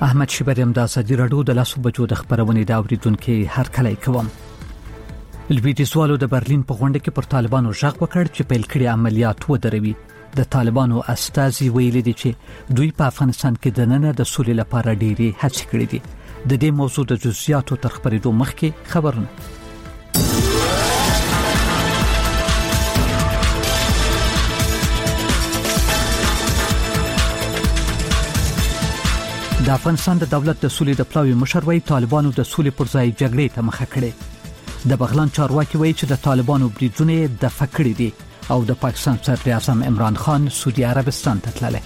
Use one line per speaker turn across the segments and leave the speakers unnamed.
احمد شبریم د ازادي راډیو د لاسو بچو د خبرونې دا اوریدونکو هر کله کوم. لویدیځوالو د برلین په غونډه کې پر طالبانو ژغ وکړ چې پیل کړي عملیات ودروي. د طالبانو استازي ویلي دي چې دوی په افغانستان کې د نن د سولې لپاره ډېری هڅې کړې دي. د دې موضوع د جزئیاتو تر خبرېدو مخکې خبرونه. د افغانستان د دولت د سولې د پلاوي مشر وایي طالبانو د سولې پر ځای جګړې ته مخه کړې. د بغلان چارواکي وایي چې د طالبانو بریدونه د فکړې دي او د پاکستان صدر اعظم عمران خان سعودي عربستان ته تللی.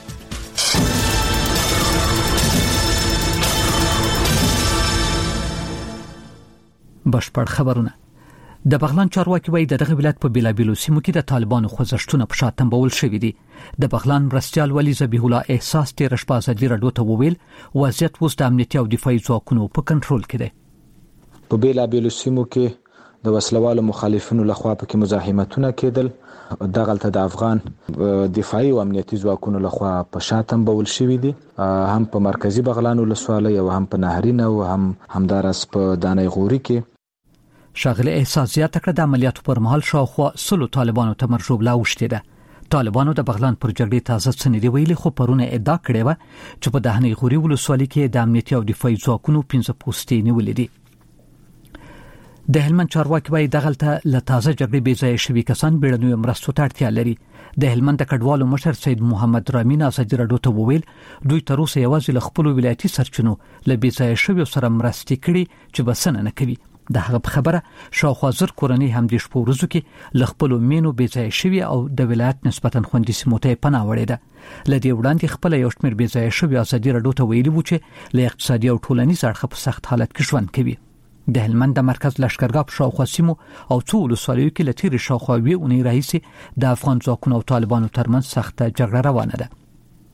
بشپړ خبرونه. د بغلان چارواکي وایي دغه ولایت په بیلابیلو سیمو کې د طالبانو خوځښتونه په شا تنبول شوي دي. د بغلان مرستیال ولی ذبیح الله احساس تیر شپه ازادي راډیو ته وویل وضعیت اوس د امنیتي او دفاعي ځواکونو په کنټرول کې دی.
په بیلابیلو سیمو کې د وسلوالو مخالفینو لخوا پکې مزاحمتونه کېدل. دغلته د افغان دفاعي او امنیتي ځواکونو لخوا په شا تنبول شوي دي، هم په مرکزی بغلان ولسوالۍ او هم په نهرین او هم همدارس په دانۍ غوري کې.
شاغله احساس زیاته کړه د عملیاتو پر مهال شاوخوا 100 طالبانو ته مرجوبله وشته ده. طالبانو د بغلان پر جګړې تازه څنډې ویلي خو پرونه ادعا کړې و چې په دهنی غوري ولسوالۍ کې د امنیتي او دفاعي ځواکونو 15 پوستې نیولې دي. د هلمند چارواکي وایي دغلته له تازه جګړې بې ځایه شوي کسان بیړنیو مرستو ته اړتیا لري. د هلمند د کډوالو مشر سید محمد رامین ازادي راډیو ته وویل دوی تر اوسه یوازې له خپل ولایتي سرچینو له بې ځایه شویو سره مرستې کړي چې بسنه نه کوي. د هغه خبره شاوخوا زر کورنۍ هم د شپو ورځو کې ل خپل مینو بې ځای شوی او د ولایت نسبتا خوندي سیمو ته پناه وړي ده. لدی وړاندې خپل یو شمېر بې ځای شوی ازادي راډیو ته ویلي و چې له اقتصادي او ټولنیز اړخه په سخت حالت کې ژوند کوي. د هلمند د مرکز لشکرګاه په شاوخوا سیمو او څو ولسوالیو کې لتیر شاوخوا وی اونۍ راهیسې د افغان ځواکونو او طالبانو ترمنځ سخته جګړه روانه ده.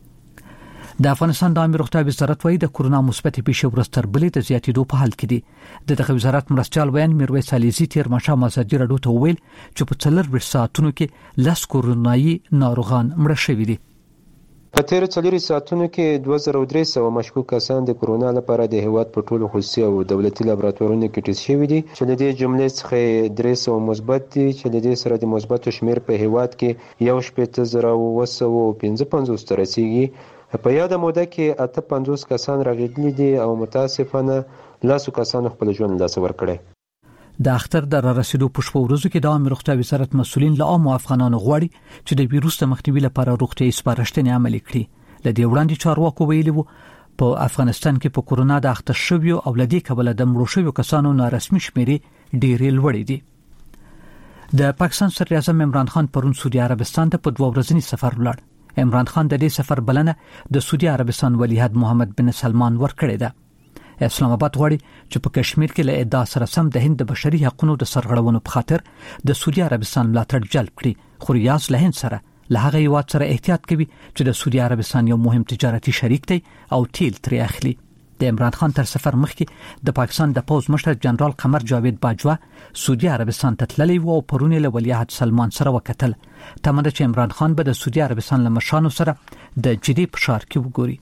د افغانستان د عامه روغتیا وزارت وایي د کورونا مثبت پیښې ورځ تر بلې د زیاتېدو په حال کې دي. دغه وزارت مرستیال ویان میرویس علیزي تیر ماښام ازادي راډیو ته وویل چې په 4 ساعتونو کې 10 کورونایي ناروغان مړه شوي دي.
په تیر 4 ساعتونو کې 2300 مشکوک کسان د کورونا لپاره د هیواد په ټولو خصوصي او دولتي لابراتوارونو کې ټیسټ شوي دي چې د دې جملې څخه 300 مثبت دي چې د دې سره د مثبتو شمیر په هیواد کې 1,755 ته رسیدي. په یاده موده کې 58 کسان راغلي دي او متاسفانه 10 کسانو خپل ژوند لاس ورکړي.
د اختر د رسیدو په شپو ورځو کې د عامه روغتیا وزارت مسؤلین له عامو افغانانو غواړي چې د ویروس د مخنیوي لپاره روغتیايي سپارښتنې عملي کړي. لدې وړاندې چارواکو ویلي وو په افغانستان کې په کورونا د اخته شویو او لدې کبله د مړو شویو کسانو نارسمي شمیرې ډېرې لوړې دي. د پاکستان صدر اعظم عمران خان پرون سعودي عربستان ته په 2 ورځني سفر ولاړ. عمران خان د دې سفر بلنه د سعودي عربستان ولیعهد محمد بن سلمان ورکړې ده. اسلام آباد غواړي چې په کشمیر کې له ادعا سره سم د هند د بشري حقوقو د سرغړونو په خاطر د سعودي عربستان ملاتړ جلب کړي، خو ریاض له هند سره له هغه هیواد سره احتیاط کوي چې د سعودي عربستان یو مهم تجارتي شریک دی او تیل ترې اخلي. د عمران خان تر سفر مخکې د پاکستان د پوز مشر جنرال قمر جاوید باجوا سعودي عربستان ته تللی و او پرون له ولیعهد سلمان سره وکتل. تمنه چې عمران خان به د سعودي عربستان له مشرانو سره د جدي فشار کې وګوري.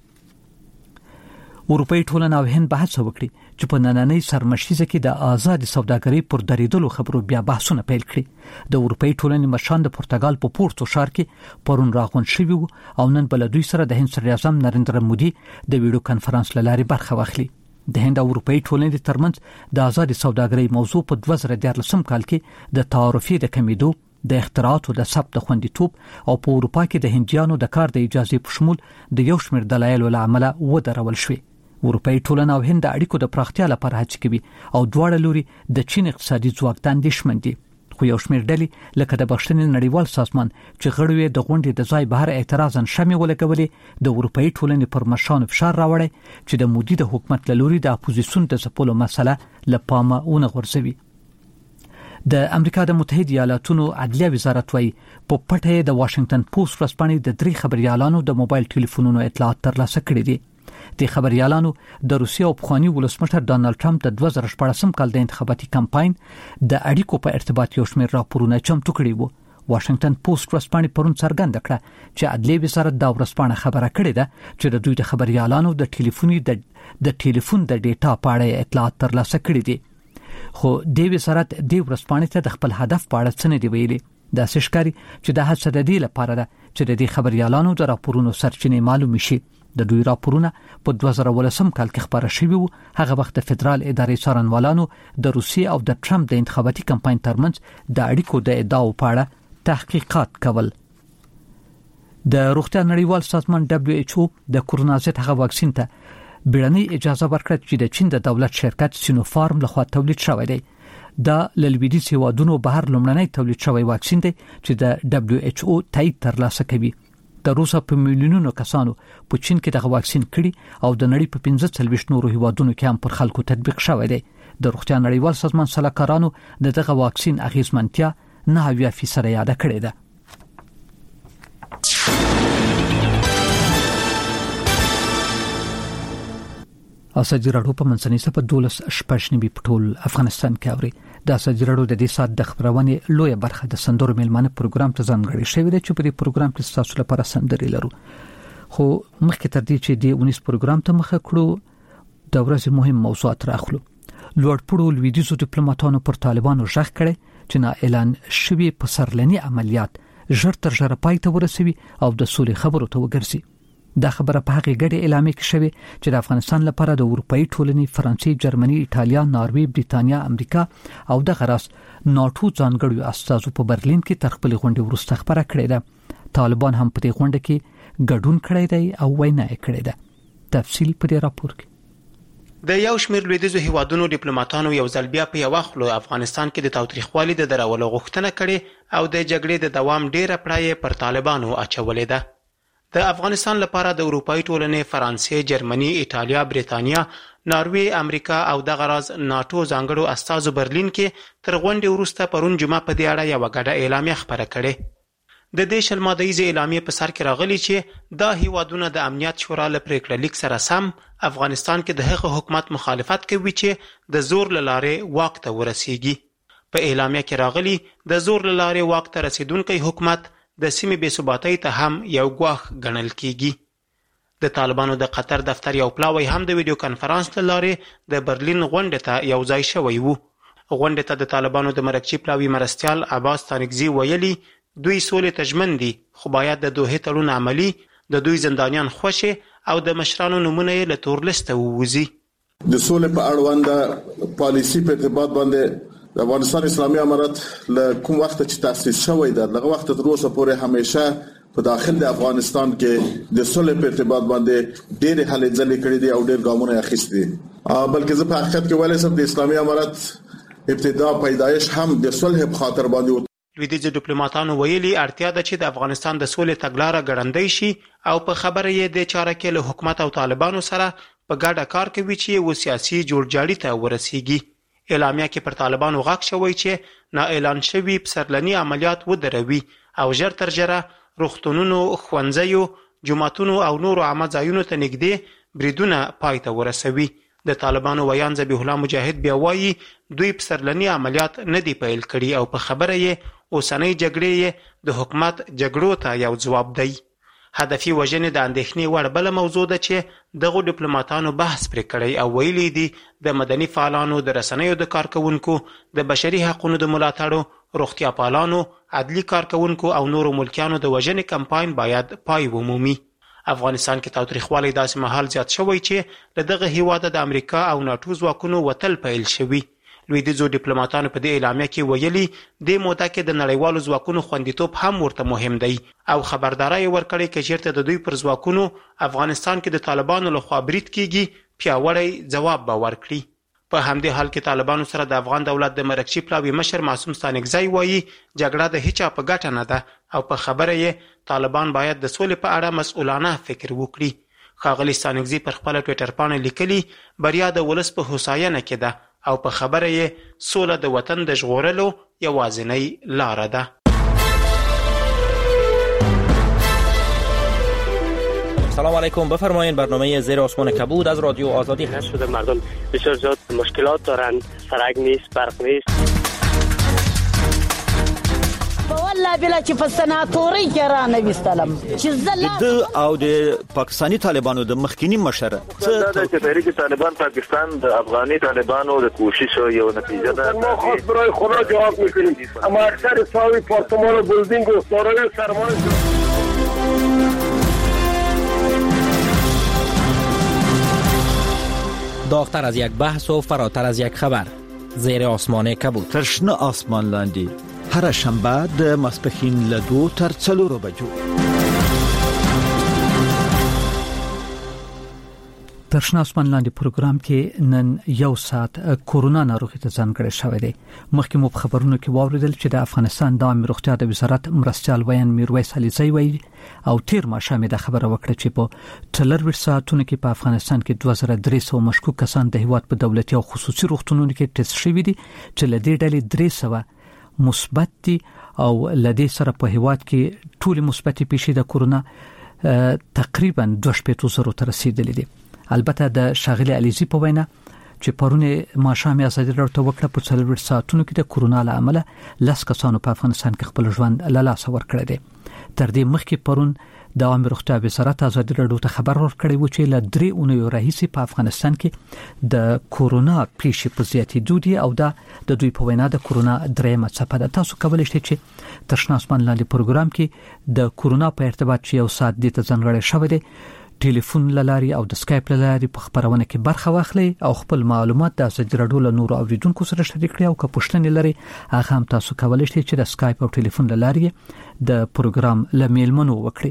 اروپאי ټولنه او هند بحث وکړي چې په نننۍ سرمشیزه کې د آزاد سوداګرۍ پر درېدلو خبرو بیا بحثونه پیل کړي. د اروپאי ټولنې مشران د پرتګال په پورتو ښار کې پرون راغونډ شوي او نن بل دوی سره د هند صدر اعظم نریندرا مودي د ویډیو کانفرنس له لارې برخه واخلي. د هند او اروپאי ټولنې ترمنځ د آزاد سوداګرۍ موضوع په 2014 کال کې د تعرفې د کمیدو د اختراعاتو د ثبت خوندیتوب او په اروپا کې د هندیانو د کار د اجازه په شمول د یو شمېر دلایلو له امله ودرول شوې. اروپאי ټولنه او هند د اړیکو د پراختیا لپاره هڅې کوي او دواړه لوري د چین اقتصادي ځواک ته اندېښمن دي. خو یو شمېر ډلې لکه د بخښنې نړیوال سازمان چې غړي د غونډې د ځای بهر اعتراضاً شمې ولګولې د اروپאי ټولنې پر مشرانو فشار راوړی چې د مودي د حکومت له لوري د اپوزیسیون د ځپلو مسله له پامه ونه غورځوي. د امریکا د متحده ایالاتونو عدلیه وزارت وايي په پټه د واشنگټن پوسټ ورځپاڼې د 3 خبريالانو د موبایل ټلیفونونو اطلاعات ترلاسه کړي دي. د خبريالانو د روسیې او افغاني ولسمشر ډانلډ ټرمپ د 2014 کال د انتخاباتي کمپاین د اړیکو په ارتباط یو شمېر راپورونه چمتو کړي وو. واشنگټن پوسټ ورځپاڼې پرون څرګنده کړه چې عدلیې وزارت دا ورځپاڼه خبره کړې ده چې د دوی د خبريالانو د ټلیفون د ډیټا په اړه اطلاعات ترلاسه کړي دي، خو د وزارت د ورځپاڼې ته د خپل هدف په اړه څه نه دی ویلي. دا ښکاري چې د هڅه د دې لپاره ده چې د دې خبريالانو د راپورونو سرچینې معلوم شي. د دوی راپورونه په 2018 کال کې خبره شوي وو. هغه وخت د فدرال ادارې څارنوالانو د روسیې او د ټرمپ د انتخاباتي کمپاین ترمنځ د اړیکو د ادعاو په اړه تحقیقات کول. د روغتیا نړیوال سازمان WHO د کورونا ضد هغه واکسین ته بیړنۍ اجازه ورکړه چې د چین د دولت شرکت سینوفارم لخوا تولید شوی دی. دا لویدیځ هیوادونو بهر لومړنی تولید شوی واکسین دی چې د WHO تایید ترلاسه کوي. د روسا په میلیونونو کسانو په چین کې دغه واکسین کړي او د نړۍ په 15 نورو هیوادونو کې هم پر خلکو تطبیق شوی دی. د روغتیا نړیوال سازمان سلاکارانو دغه واکسین اغیزمنتیا 90% یاد کړې ده. اساجي راډیو په منځنۍ صفه 12 په ټول افغانستان کې اوري. د اساجي راډیو د دې سات د خبرونه لوی برخه د سندرو میلمانه پروګرام ته ځانګړی شوی دی چې په دې پروګرام کې تاسو لپاره سندري لرو. خو مخکې تر دې چې د 19 پروګرام ته مخه کړو د ورځې مهم موضوعات راخلو. لوړپوړو لویدیځو ډیپلوماټانو پر طالبانو ژغ کړي چې نه اعلان شوی په سرلنی عملیات ژر تر ژره پای ته ورسوي او د سولې خبرو ته وګرځي. دا خبره په هغه غړي اعلان کې شوی چې د افغانستان لپاره د اروپאי ټولنې فرانسې، جرمني، ایتالیا، ناروې، بریتانیا، امریکا او د غرس ناتو ځانګړو استازو په برلین کې تر خپل غونډې وروسته خبره کړې ده. طالبان هم په دې غونډه کې ګډون کړی دی او وینا یې کړې ده. تفصیل په دې راپور کې.
د یو شمېر لویدیځو هیوادونو ډیپلوماټانو یو ځل بیا په یو خلو افغانستان کې د تاوتریخوالي د درولو غوښتنه کړې او د جګړې د دوام ډیره پړای پر طالبانو اچولې ده. د افغانستان لپاره د اروپאי ټولنې فرانسې، جرمني، ایتالیا، بریتانیا، ناروې، امریکا او د غراز ناتو ځانګړو استازو برلین کې تر غونډې وروسته پرون جمعه په دې اړه یو غډه اعلامیه خبره کړې. د دې شلمادهیزه اعلامیه په سر کې راغلي چې دا هیوادونه د امنیت شورا له پریکړه لیک سره سم افغانستان کې د هغه حکومت مخالفت کوي چې د زور لاره واک ته ورسیږي. په اعلامیه کې راغلي د زور لاره واک ته رسیدونکي حکومت د سیمې بې ثباتۍ ته هم یو ګواښ ګڼل کیږي. د طالبانو د قطر دفتر یو پلاوی هم د ویډیو کانفرنس لاره د برلین غونډې ته یو ځای شوی وو. غونډې ته د طالبانو د مرکزی پلاوی مرستيال عباس تانکزی ویلي دوی سولې ته ژمن دي، خو باید د دوه تړون عملی، د دوی زندانیان خوشي او د مشرانو نمونه یې له تور لیسته ووزي.
د سولې په اړوند پالیسی په ارتباط باندې د افغانستان اسلامي امارت له کوم وخت چې تاسیس شوی دی دغه وخت تر اوسه پورې همیشه په داخل د افغانستان کې د صلح په ارتباط باندې ډېر هلې ځلې کړې دي او ډېر ګامونه اخیستي دي. بلکې زه په حقیقت کې ویلای شم د اسلامي امارت ابتدا پیدایش هم د صلح په خاطر باندې.
لویدیځ ډیپلوماټانو ویلي اړتیا ده چې د افغانستان د سولې تګلارې ګړندۍ شي او په خبره یې د چاره کې له حکومت او طالبانو سره په ګډه کار کوي چې و سیاسي جوړجاړي ته ورسیږي. اعلامیه کې پر طالبانو غاښ شوی چې نا اعلان شوی پسرلنی عملیات ودروي او ژر تر ژره روغتونونو، ښوونځیو، جوماتونو او نورو عامه ځایونو ته نږدې بریدونه پای ته ورسوي. د طالبانو ویان ذبیح الله مجاهد بیا وایي دوی پسرلنی عملیات نه دی پیل کړي او په خبره یې اوسنۍ جګړې د حکومت جګړو ته یو ځواب دی. هدفي وژنې د اندېښنې وړ بل موضوع ده چې دغه ډیپلوماټانو بحث پرې کړی او ویلي دي د مدني فعالانو، د رسنیو د کارکونکو، د بشري حقوقو د ملاتړو، روغتیا پالانو، عدلي کارکونکو او نورو ملکیانو د وژنې کمپاین باید پای ومومي. افغانستان کې تاوتریخوالی داسې مهال زیات شوی چې له دغه هیواده د امریکا او ناتو ځواکونو وتل پیل شوي. لویدیځو ډیپلوماټانو په دې اعلامیه کې ویلي د موده کې د نړیوالو ځواکونو خوندیتوب هم ورته مهم دی او خبرداري ورکړي چې چیرته د دوی پر ځواکونو افغانستان کې د طالبانو لخوا برید کیږي پیاوړی ځواب به ورکړي. په همدې حال کې طالبانو سره د افغان دولت د مرکزی پلاوی مشر معصوم ستانکزی وایي جګړه د هیچا په ګټه نه ده او په خبره یې طالبان باید د سولې په اړه مسؤلانه فکر وکړي. ښاغلي ستانکزی پر خپل ټویټر باندې لیکلي بریا د ولس په هوساینه کې ده او په خبره یې سوله د وطن د ژغورلو یوازینۍ لاره ده.
سلام علیکم، بفرمایید. برنامه زیر آسمان کبود از رادیو آزادی هست.
شده مردم بسیار زیاد مشکلات دارند، سرک نیست، برق نیست. والله بلا چې په سناتوري کې را نه وستلم چې
د او د پاکستاني طالبانو د مخکینی مشر
څه چې تحریک طالبان پاکستان د افغاني طالبانو د کوشش یو نتیجه ده.
ما خاص برای خدا جواب میکنیم اما اکثر ساوی پارتمان بلدینگ و سارای سرمایه
داغتر از یک بحث و فراتر از یک خبر. زیر آسمان کبود.
ترشنه آسمان لاندی. هر شنبه د ماسپښین له 2 تر 4 بجو.
ترشنه آسمان لاندې پروګرام کې نن یو ساعت کورونا ناروغي ته ځانګړی شوی دی. مخکې مو په خبرونو کې واوریدل چې د افغانستان د عامه روغتیا د وزارت مرستیال ویان میرویس علیزی وایي او تیر ماښام د خبره وکړه چې په 24 ساعتونو کې په افغانستان کې 2300 مشکوک کسان د هیواد په دولتي او خصوصي روغتونونو کې ټیسټ شوي دي چې لدې ډلې 300 مثبت دي او لدې سره په هیواد کې ټول مثبت پیښې د کورونا تقریبا 2.0 ته رسیدلې دي. البته د شاغلي علیزی په وینا چې پرونه ماښام ازادي راټو وکړه په 24 ساعتونو کې د کورونا له امله 10 کسانو په افغانستان کې خپل ژوند له لاسه ورکړی دی. تر دې مخکې پرون د عامه روغتیا وزارت ازادي راټو ته خبر ورکړی و چې ل 3 اونیو راهیسې په افغانستان کې د کورونا پیښې په زیاتېدو دي او د دوی په وینا د کورونا درېمه څپه ده. تاسو کولای شئ چې ترشنه آسمان لاندې پروګرام کې د کورونا په ارتباط چې یو ساعت د ځانګړی شوی دی ټلیفون لاري او د سکایپ لاري په خبرونه کې برخه واخلي او خپل معلومات د ازادي راډیو له نورو اوریدونکو سره شریک کړئ او که پوښتنې لري هغه هم تاسو کولای شئ چې د سکایپ او ټلیفون لاري د پروګرام لمیلمنو وکړئ.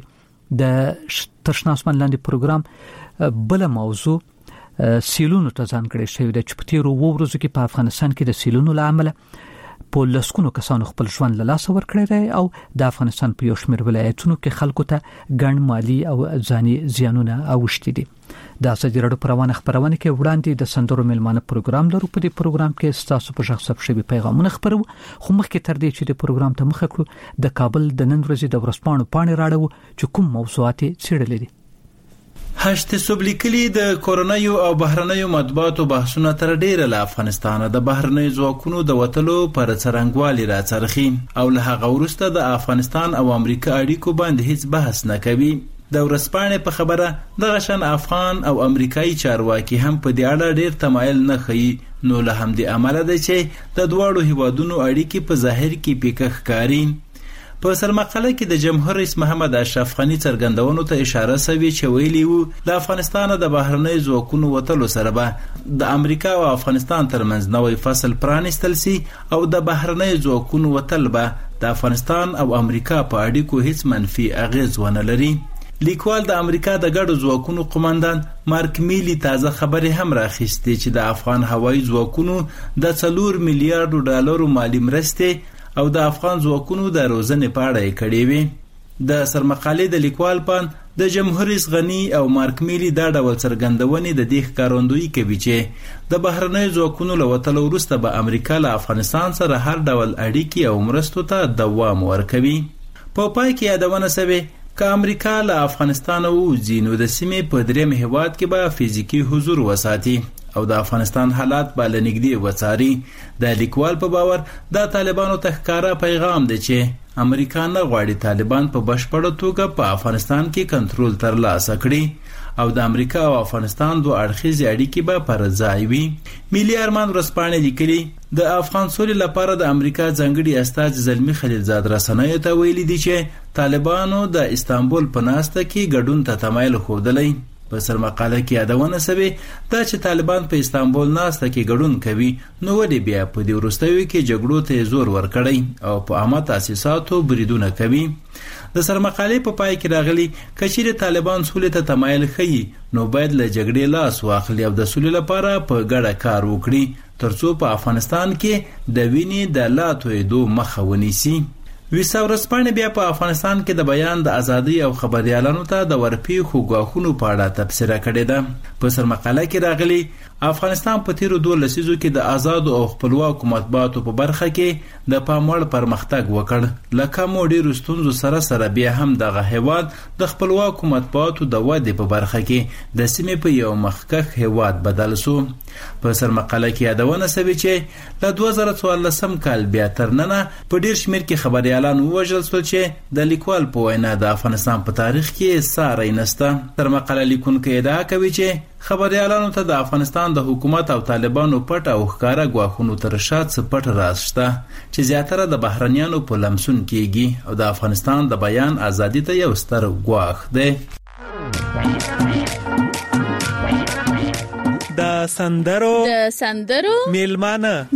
د ترشنه آسمان لاندې پروګرام بل موضوع سیلونو ته ځانګړی شوی دی چې په تیرو ورځو کې په افغانستان کې د سیلونو لامل په لسکونو کسانو خپل ژوند له لاسه ورکړی دی او د افغانستان په یو شمېر ولایتونو کې خلکو ته ګڼ مالی او ځاني زیانونه اوښتي دي. د ازادي راډیو پروانه خبرونه کې وړاندې د سندرو ملمانه پروګرام لرو. په دې پروګرام کې تاسو په شخص ثبت شوی پیغامونه خبرو خو مخکې تر دې چې د پروګرام ته مخه کړو د کابل د نن ورځې د ورځپاڼو پاڼې راړو چې کوم موضوعات څېړلې دي.
هشت سوبلیکلی د کورونایو او بهرنیو مطبوعاتو بحثونه تر ډیره له افغانستان د بهرنیو ځواکونو د وټلو پر څرنګوالي راڅرخي او له هغه وروسته د افغانستان او امریکا اړیکو باندې هیڅ بحث نه کوي. د ورځپاڼې په خبره د غشن افغان او امریکایي چارواکي هم په دې اړه ډیر تمایل نه ښيي. نو له همدې امله ده چې د دواړو هیوادونو اړیکې په ظاهر کې پیکه ښکاري. په سرمقاله کې د جمهور رئیس محمد اشرف غنی څرګندونو ته اشاره شوی چې ویلي وو د افغانستان د بهرنیو ځواکونو وټلو سره به د امریکا او افغانستان ترمنځ نوې فصل پرانیستل سي او د بهرنیو ځواکونو وټل به د افغانستان او امریکا په اړیکو هیڅ منفي اغیز ونه لري. لیکوال د امریکا د ګډو ځواکونو قوماندان مارک میلی تازه خبرې هم راخیستې چې د افغان هوایي ځواکونو د 4 میلیارډ ډالرو مالی مرستې او د افغان ځواکونو د روزنې په اړه یې کړې وې. د سرمقالې د لیکوال پان د جمهور رئیس غنی او مارک میلی دا ډول څرګندونې د دې ښکارندویي کوي چې د بهرنیو ځواکونو له وټلو وروسته به امریکا له افغانستان سره هر ډول اړیکې او مرستو ته دوام ورکوي. په پای کې یادونه شوې که امریکا له افغانستان ووځي نو د سیمې په درېیم هیواد کې به فزیکي حضور وساتي او د افغانستان حالات به له نږدې وڅاري. د لیکوال په باور د طالبانو ته ښکاره پیغام دی چې امریکا نه غواړي طالبان په بشپړه توګه په افغانستان کې کنټرول ترلاسه کړي او د امریکا او افغانستان دوه اړخیزې اړیکې به پر ځای وي. ملي ارمان ورځپاڼې لیکلي د افغان سولې لپاره د امریکا ځانګړي استازي زلمی خلیلزاد رسنیو ته ویلي دي چې طالبانو د استانبول په ناسته کې ګډون ته تمایل ښودلی. په سرمقاله کې یادونه شوې دا چې طالبان په استانبول ناسته کې ګډون کوي نو ولې بیا په دې وروستیو کې جګړو ته زور ورکړی او په عامه تاسیساتو بریدونه کوي. د سرمقالې په پای کې راغلي کچېرې طالبان سولې ته تمایل ښيي نو باید له جګړې لاس واخلي او د سولې لپاره په ګډه کار وکړي ترڅو په افغانستان کې د وینې د لا تویدو مخه ونیسي. ویسا ورځپاڼې بیا په افغانستان کې د بیان د ازادۍ او خبریالانو ته د ورپېښو ګواښونو په اړه تبصره کړې ده. په سرمقاله کې راغلي افغانستان په تیرو 2 لسیزو کې د آزادو او خپلواکو مطبوعاتو په برخه کې د پام وړ پرمختګ وکړ. له کمو ډېرو ستونزو سره بیا هم دغه هیواد د خپلواکو مطبوعاتو د ودې په برخه کې د سیمې په یو مخکښ هیواد بدل شو. په سرمقاله کې یادونه شوې چې له 2014 کال بیا تر ننه په ډېر شمېر کې خبري خبريالان ووژل شول چې د لیکوال په وینا د افغانستان په تاریخ کې ساری نسته. تر مقاله لیکونکو ادعا کوي چې خبريالانو ته د افغانستان د حکومت او طالبانو پټ او ښکارا ګواښونو تر شا څه پټ راز شته چې زیاتره د بهرنیانو په لمسون کېږي او د افغانستان د بیان ازادي ته یو ستر ګواښ دی.
د سندرو میلمانه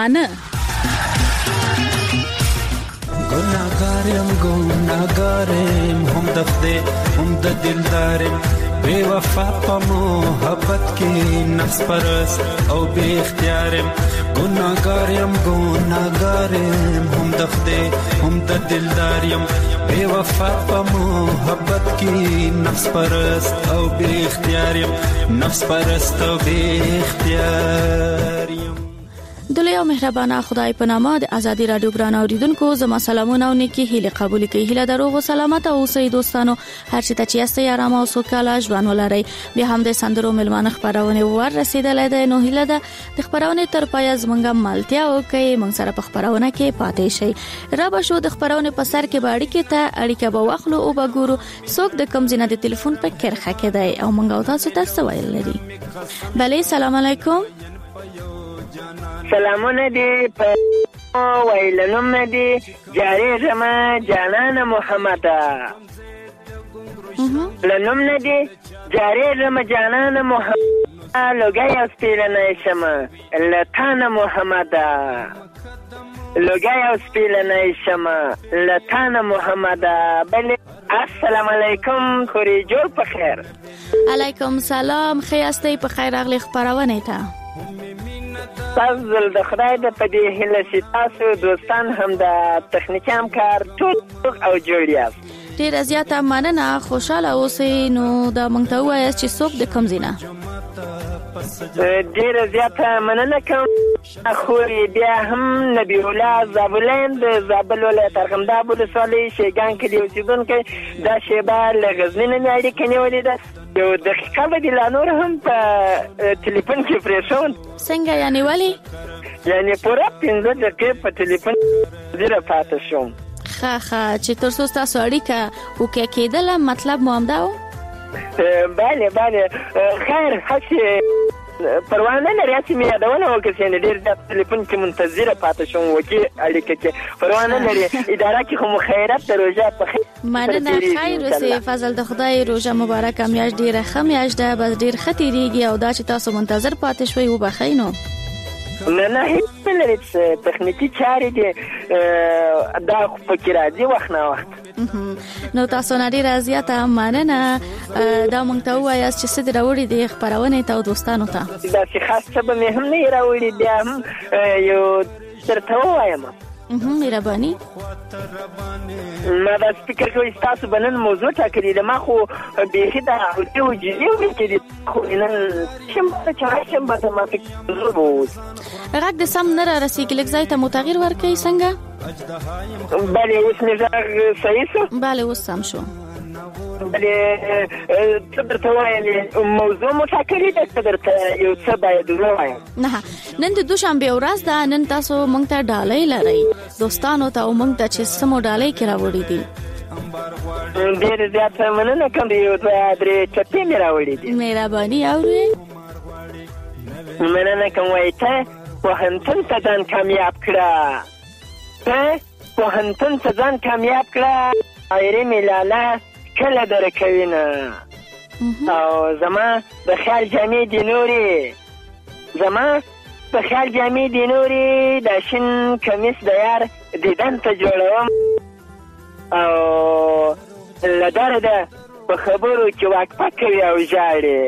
گناهگارم هم دفده هم د دلدارم بے وفا پا محبت کی نفس پرست او بے اختیارم گناهگارم هم دفده هم د دلدارم بے وفا پا محبت کی نفس پرست او بے اختیارم نفس پرست او بے اختیارم.
دلوی او مهربانه خدای په نامه د ازادي رادیو ګران اوریدونکو زما سلامونه او نیکی هیله قبول کړئ. هیله دروغ او سلامت اوسئ دوستانو. هر چی ته چې یاستئ آرام او سوکاله ژوند ولرئ. بیا هم د سندرو ملمانه خبرونه ور رسیدلې ده. نو هیله ده د خبرونه تر پای زمونږ ملتیا او کوي موږ سره په خبرونه کې پاتې شئ. را به شو د خبرونه په سر کې باړي کې ته اړیکه به واخلو او به ګورو څوک د کم زینه د ټلیفون په کرخه کې دی او موږ او تاسو ته سوال لري. بله سلام علیکم.
سلامونه دی په ویلنم دی جاری رما جانان محمد لنم دی جاری رما جانان محمد لوگای اسپیلنه شما لطان محمد لوگای اسپیلنه شما لطان محمد. بله السلام علیکم خوری جور پخیر.
علیکم سلام خیاستی پخیر اغلی خبرونه تا
تاسو د خدای د پدې هله چې تاسو دوستان هم د تخنیکي همکار ټول او جوړ یاست.
ډیر زیاته مننه. خوشاله اوسئ. نو دا مونږ ته وایي چې څوک د کوم زینه
ډیر زیاته مننه کوم. خوري بیا هم نبی الله زابلین د زابل ولایت ارغنداب ولسوالۍ شیګان کې دی اوسیدونکو. دا شیبه له غزنی نه اړیکه نیولې ده. یو دقیقه به دی لا نور هم په ټلیفون کې پریښون.
څنګه یعنی ولی؟
یعنی پوره 15 دقیقې په ټلیفون زیره پاتې شوم.
ښه چې تر څو تاسو اړیکه وکړه کېدل مطلب مو همدا و؟
بله خیر هڅه پروانه لري چې مې یادونه وکړه چې ډېر د ټلیفون کې منتظره پاتې شوم وکي اړیکه کې پروانه لري اداره کې خو خیرات روزه په
مننه. خیر اوسې فضل د خدای روزه مبارکه میاش ډیره خمیاش ده بس ډیر خطرېږي او دا چې تاسو منتظر پاتې شوي وبخینو.
نه هیڅ لري تخنیکی چارې دي دا فکر راځي وخت نه وخت.
نو تاسو نه ډیر زیاته مننه. دا مونږ ته وایي چې څه راوړي دي خبرونه ته او دوستانو ته.
دا چې خاص څه به هم نه راوړي بیا هم یو ترته وایم.
مهرباني.
ما دا فکر کوي تاسو بنن موضوع ټاکلې ده. ما خو به دا او جیو کې دي خو نن شم به ما فکر وروز
راګ د سم نه راسي کې لږ ځای ته متغیر ورکې څنګه؟
بله اوس نه صحیح شو.
بله اوس سم شو.
بله تدرته وایم موضوع متکلی ده تدرته یو څه باید ووایم.
نه نن د دوشنبه ورځ ده. نن تاسو مونږ ته ډالۍ لرئ دوستانو ته او مونږ ته چې سمو ډالۍ کې راوړي دي.
ډېر زیاته مننه کوم. یو دوه درې چټې مې راوړي دي.
مهرباني اورئ.
مننه کوم. وایي ته پوهنتون ته ځان کامیاب کړه. ته پوهنتون ته ځان کامیاب کړه ایرې ملاله کله درکوینه او زما د خیال جامې دی نوري زما د خیال جامې دی نوري د شین کمیس د یار دیدن ته جوړوم او لداره ده په خبرو کې واقفه کوي او ژاړي.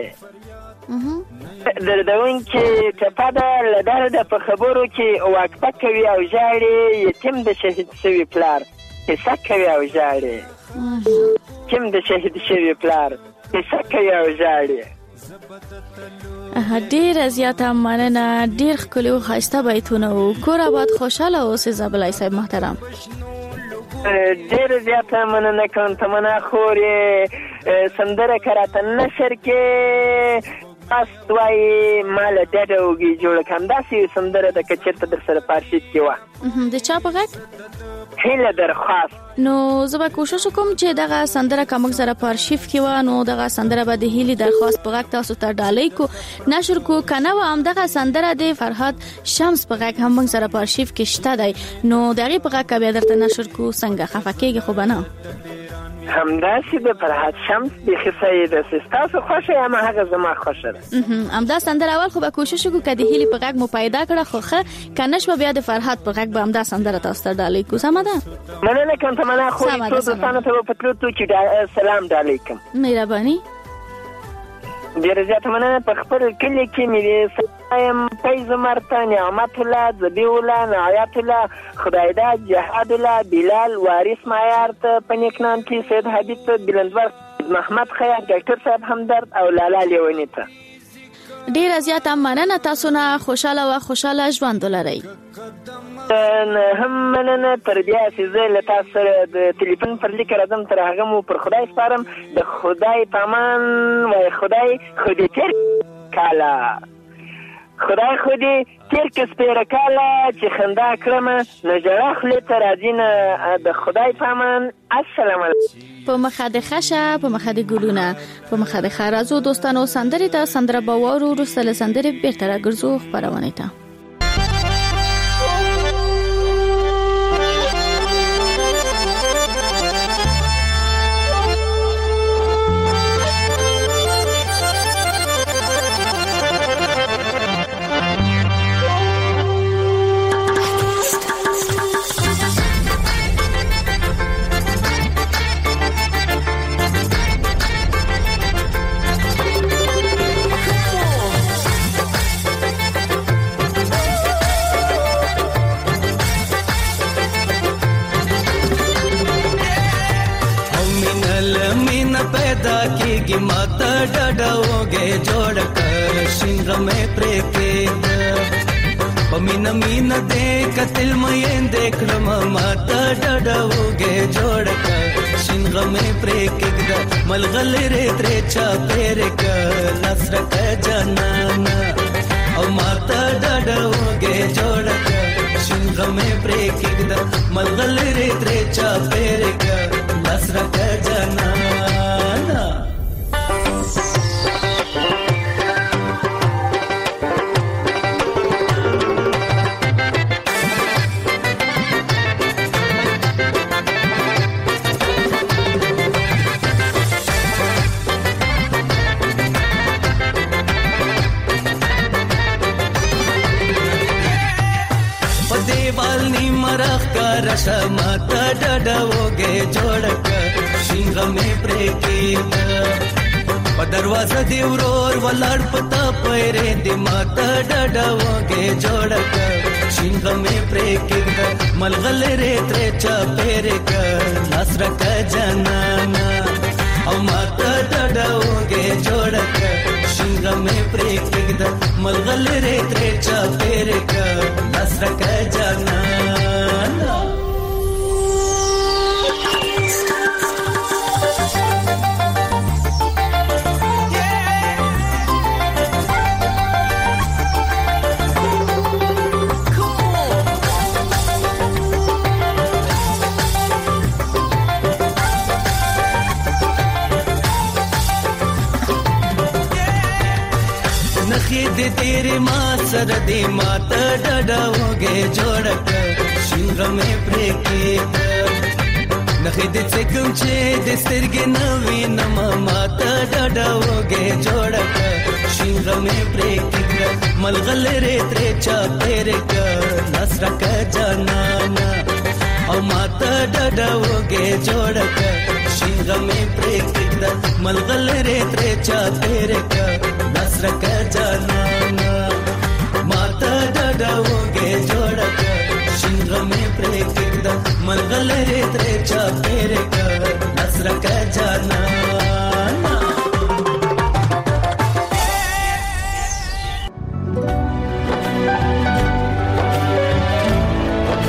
دردون کې ټپه ده لداره ده په خبرو کې واقفه کوي او ژاړي. یتیم د شهید شوي پلار کیسه کوي او ژاړي. یتیم د شهید شوي پلار کیسه کوي او ژاړي.
ډیر زیاته مننه. ډیر ښکلي او ښایسته بیتونه و. کور آباد خوشاله اوسې زابلای صاحب محترم.
ډیر زیاته مننه کوم. تمنا خورې سندره کراته نشر کې درخواست وای مال ډډه وګي جوړ کم داسې سندره د کچته در سره پارشیت کې و
د چا په غږ
هله درخواست.
نو زه به کوشش وکم چې دغه سندره کوم سره په ارشیف کې و نو دغه سندره به د هیلي درخواست په غږ تاسو ته ډالۍ کو نشر کو کنه و هم دغه سندره د فرحات شمس په غږ هم سره په ارشیف کې شته دی نو دغه په غږ بیا درته نشر کو څنګه خفکیږي خو بنه
همداسې د فرحات شمس د خصای د تاسو خوښه یا ما هغه زما خوښه ده
همدا سندره اول خو به کوشش وکړو کدي هیلي په غږ مو پیدا کړه خو کنه شو بیا د فرحات په غږ به همدا سندره تاسو ته ډالۍ کو سم ده
مننه کوم ته مننه خو ټول دوستانو ته په تلو چې سلام علیکم
مهرباني
ډیر زیات مننه په خپل کلی کې مې سایم فیض مرته نعمت الله ذبی الله نعایت الله خدای دا جهاد الله بلال وارث معیار ته پنیکنان کې سید حبیب ته بلندور محمد خیاط ډاکټر صاحب همدرد او لالا لیونی ته
ډیر زیات مننه تاسو نه خوشاله ژوند ولرئ
هم مننه تر بیا چې زه له تاسو سره د ټلیفون پر لیک راځم تر هغه مو پر خدای سپارم د خدای پامان وای خدای خودی تیر کالا خدای خودی تیر کس پیر کالا چې خندا کړم نو جړه خلی ته راځي نه د خدای پامان السلام علیکم
په مخه د خشه په مخه د ګلونه په مخه د خرازو دوستانو سندري ته سندره باور ورسله سندري بیرته راګرځو خبرونه ته
पैदा कीगी माता डडोगे जोड़ कर शिंग में प्रेके पमीना मीना दे कतिल में देख रमा माता डडोगे जोड़ कर शिंग में प्रेके मलगल रे त्रेचा पेरे कर नसर का जनाना और माता डडोगे जोड़ कर शिंग में प्रेके मलगल रे त्रेचा पेरे कर नसर का जनाना रशा माता डडोगे जोड़ कर शिंग में प्रेके दरवाजा देवरोर वलाड़ पता पैरे दे माता डडोगे जोड़ कर शिंग में प्रेके मलगल रे त्रेचा पेरे कर नसर का जनाना और माता डडोगे जोड़ कर शिंग में प्रेके मलगल रे त्रेचा पेरे कर नसर का जनाना दे तेरे माँ सरदे माता डडोगे जोड़ कर शिंग में प्रेके नखिद से कुंचे दे सिरगे नवी नमा माता डडोगे जोड़ कर शिंग में प्रेके मलगल रे त्रेचा पेरे कर नसर का जनाना और माता डडोगे जोड़ कर शिंग में प्रेके मलगल रे त्रेचा पेरे कर नसर का जनाना माता डडोगे जोड़ कर शिंग में प्रेके मलगल रे त्रेचा पेरे कर नसर का जनाना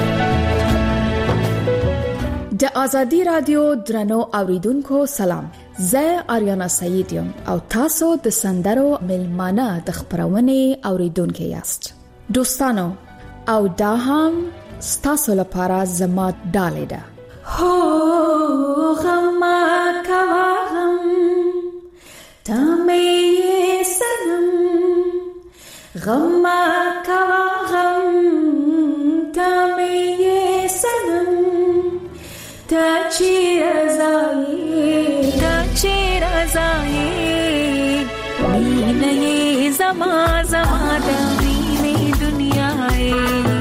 د ازادي رادیو درنو اوریدونکو سلام زه آریانا سعید یم او تاسو د سندرو ملمانه د خبرونې اوریدونکو یاست. دوستانو او دا هم ستاسو لپاره زما ډالۍ ده. هو غم کوا غم تمه سنم غم کوا غم تمه سنم تا چیر زایی مینه زما زما د مینه دنیاي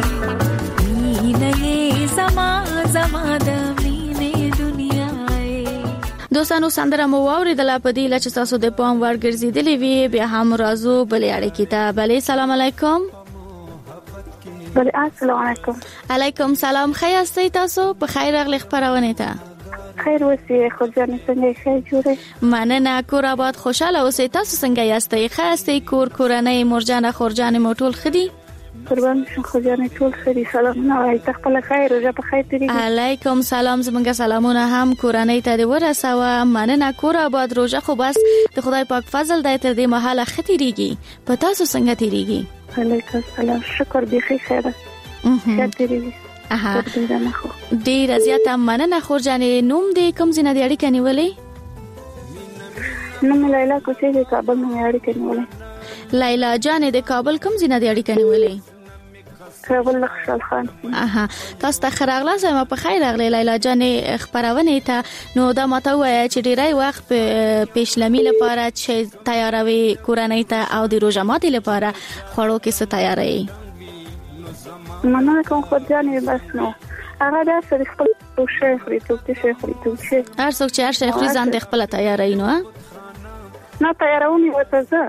مینه زما زما د مینه دنیاي.
دوستانو سندره مو واوریدله په دې لچ تاسو د پام ور ګرځیدلې وی بیا هم رازو بلې اړیکې ته. بلې سلام علیکم.
بلې السلام علیکم.
علیکم سلام. خیاستئ تاسو په خیر راغلی خبرونه ته.
خیر اوسئ خو ځان څنګه ښه جوړه.
مننه کور آباد خوشاله اوسئ. تاسو څنګه یاستئ؟ خاصه کور کورنۍ مرجانه خورجانه موټول خدي.
قربان شم خورجانه ټول خدي. سلام نو تخپل خیر او په خیر تیری.
علیکم سلام. زمونږ سلامونه هم کورنۍ ته ورسوه. مننه کور آباد روزه خو بس د خدای پاک فضل دی تر دې مهاله ختیریږي. په تاسو څنګه تیریږي؟
علیکم سلام شکر دی خیره. ښه تیریږي.
اها ډیر زیاته مننه خورجانې. نوم دې کوم ځای نه دی اړیکه نیولې؟
نوم لیلا کوچې د کابل نه اړیکه نیولې.
لیلا جانې د کابل کوم ځای نه دی اړیکه نیولې؟
کابل خوشحال خان.
اها تاسو ته خراغله زما په خیر راغلی لیلا جانې خبرونه ته. نو دا ماته وایي چې ډیری وخت پېشلمي لپاره چې تیاروي کورنۍ ته او د روزه ماتي لپاره خوړو کې څه تیاروي؟
مننه کوم خورجانې بس نو هغه د خپل شیخ خوري ته شیخ خوري ته
هر څوک چې هر شیخ خوري ځان د خپل تیاری نو
نه تیارونی وته زه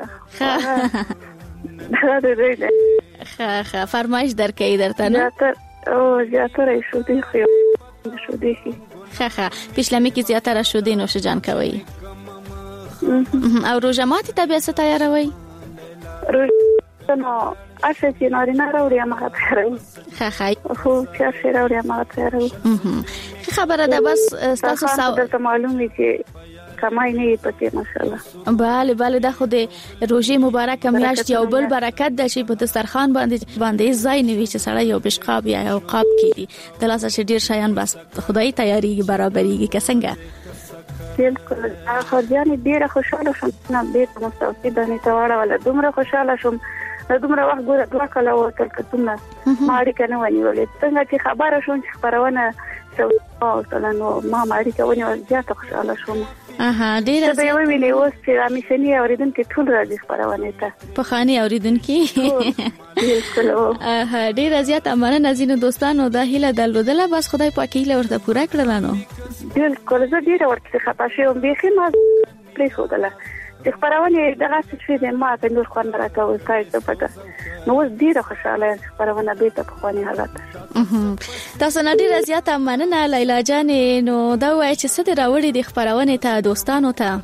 دا دې
ښه فرمایش درکې درته نه
او زیاتره شو دی خو شو دی
ښه پښلمي کې زیاتره شو دی نو شجان کوي. او روزه ماتي ته بیا څه تیاروي؟
روزه نو اشه چې نارینه راوړي ما تیاروي.
ښه
خو چې راوړي ما تیاروي.
خبره ده بس تاسو
ته معلومه چې کمای نه پته ماشاءالله.
bale دا خو د روزي مبارک میاشت یو بل برکت ده چې په دسترخوان باندې ځای نیوي چې سړی یو بشقاب یا یو قاب کړي د لاسه چې ډیر شایان بس خدای تیاری برابرېږي که څنګه.
بالکل خورجانې ډیره خوشاله شوم نه بیرته مستوفي باندې تواړه ولا دومره خوشاله شوم دومره وخت ګوره دوه کله وتل کتونه ما اړیکه نه ونیولې څنګه چې خبره شوم چې خبرونه او نو ما اړیکه ونیول زیاته خوشاله شوم.
اها ډیره
زه به ویلې اوس چې امیشنی اوریدونکو ټول راځي خبرونه ته
په خاني اوریدونکو
بالکل.
ډیره زیاته مننه زینو دوستانو دا هیله درلودله بس خدای پاک هیله ورته پوره کړل نو
بالکل. زه ډیره ورته خطا شوم بيخي ما پرې خوله چې خبرونه دغه څه دې ما په نور خو نه راکاو ځای ته پته نو اوس ډیره خوشاله خبرونه به ته په خواني حالت.
تاسو نه ډیره زیاته مننه لیلا جانې. نو دا وایي چې څه راوړي د خبرونه ته دوستانو ته؟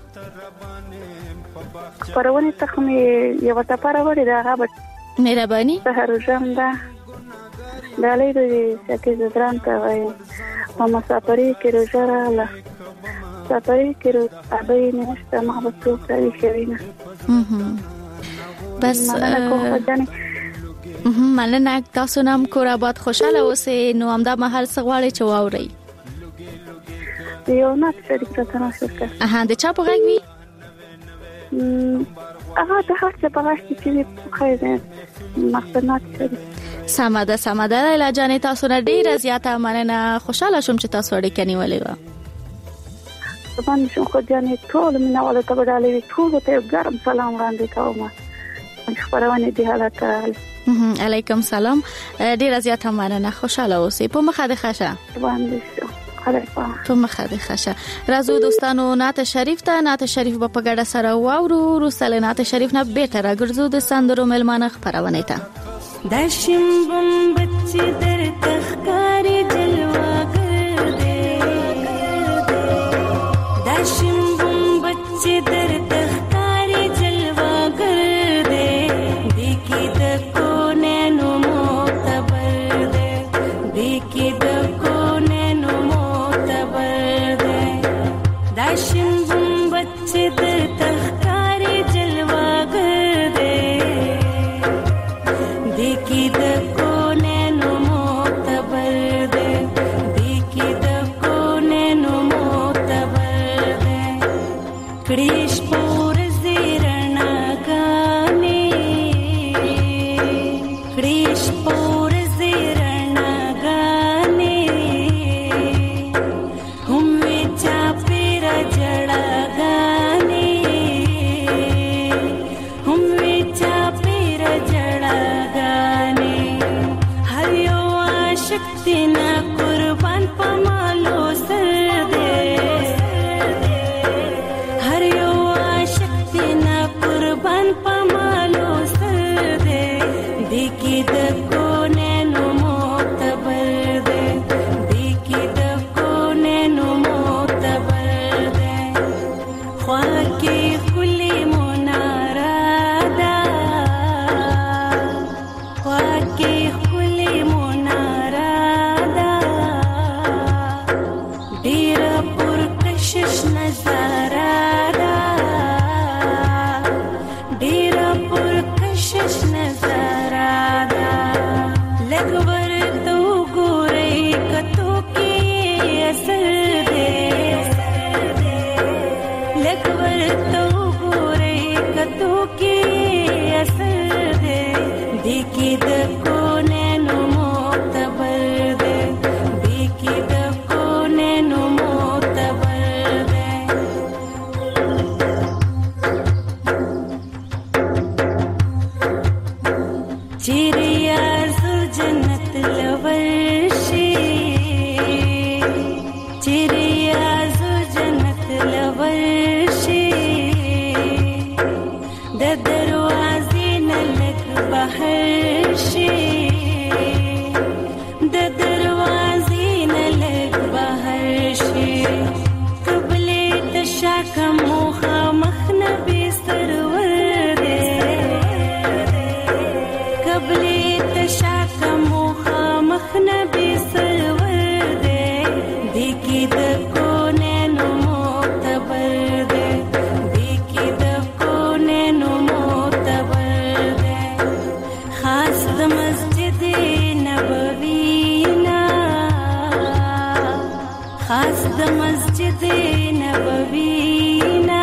خبرونه ته خو یو ته پروري دا هغه
مهرباني
سحر جام ده دا لري چې زدران ته وایي په مسافرۍ کې روزاره سفرې کې ابي نشته محبت کوي شوینه
بس مننه تاسو نام کور آباد خوشاله اوسئ. نو همدا مهال سغواړي چې واوري
یو نه شریک ته نه شکه.
د چا په غږ وی؟
هغه د هر څه په غږ کې خیر مخنات شری.
سماده لیلا جانې تاسو نه ډیره زیاته مننه. خوشاله شوم چې تاسو اړیکه نیولې و.
باندې شو خو ځانې ټول مینه ولا ته بدلې ټول ته ګرم سلام وړاندې کوم. خبرونه دي حالت.
علیکم سلام. ډیره زیاته مننه. خوشاله اوسئ. په مخه د خشه
باندې شو
په مخه د خشه. راځو دوستانو نعت شریف ته. نعت شریف په ګډه سره واورو. روسل نعت شریف نه بیرته راګرځو د سندرو ملمانه خبرونه ته.
دشم بم بچی در تخکاری جلوه کرده دشم بم بچی در تخکاری جلوه کرده دیکی دکونه نو معتبر ده دیکی دکونه نو معتبر ده دشم بم دیش پور زیرنا گانے هم وچا پیر جڑا گانے هم وچا پیر جڑا گانے ہر یو عاشق تینا قربان پمالو سر دے ہر یو عاشق تینا قربان پمالو سر دے دیکی دکو نینو معتبر دے دیکی دکو نینو معتبر دے خواکی خلی منارادا خواکی خلی منارادا دیر پر کشش نظارادا دیر پر کشش نظارادا لگور تو گورئی کتو کی اثر دے لگور تو گورئی کتو کی اثر دے دیکی دکو نینو معتبر دے دیکی دکو نینو معتبر دے چیریا زو جنت لورشی چیریا زو جنت لورشی د دروازې نه لږ بهر شي د دروازې نه لږ بهر شي قبلې ته شاکه مخامخ نبي سرور دی قبلې ته شاکه مخامخ نبي سرور دی دیکی د کونینو معتبر دی دیکی د کونینو معتبر دی خاص د مسجد نبوینا خاص د مسجد نبوینا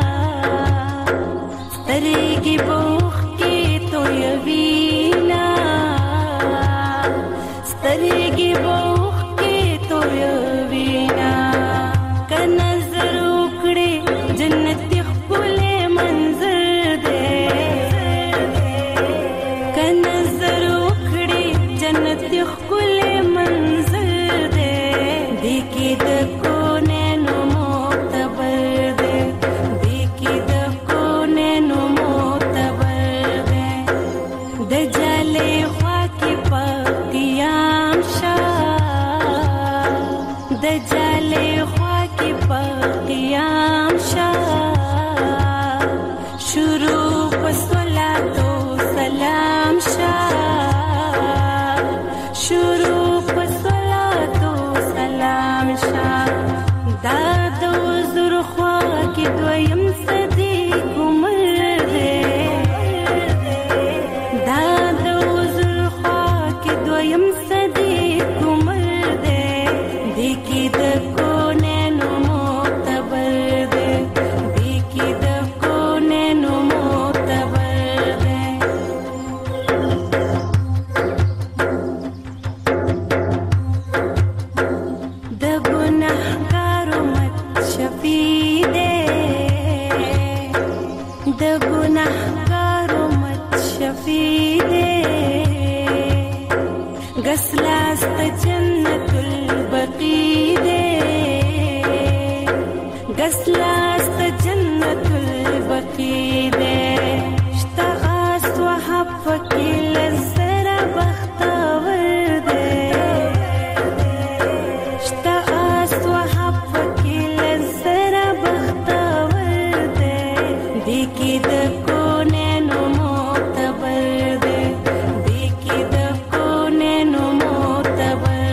سترګې بوخ کې تویوینا سترګې بوخ کې تویوینا که نظر وکړې جنت ښکلی منظر دی که نظر وکړې جنت ښکلی منظر دی دیکی د کونینو معتبر دی دیکی د کونینو معتبر دی د جالې خوا کې په قیام شه د جالې خوا کې په قیام شه شروع په صلات و سلام شه شروع په صلات و سلام شه دا د حضور خوا کې دویم صدیق عمر دی دا د حضور خوا کې دویم صدیق عمر دی دیکی د کونینو معتبر دی دیکی د کونینو معتبر دی د ګناهګارو مت شفیع دی د ګناهګارو مت شفیع دی غسلاست جنت البقیع دی غسلاست جنت البقیع دی اشتغاس وحب فکی لزر بختاور دی اشتغاس وحب فکی لزر بختاور دی دیکی د کونینو معتبر دی دیکی د کونینو معتبر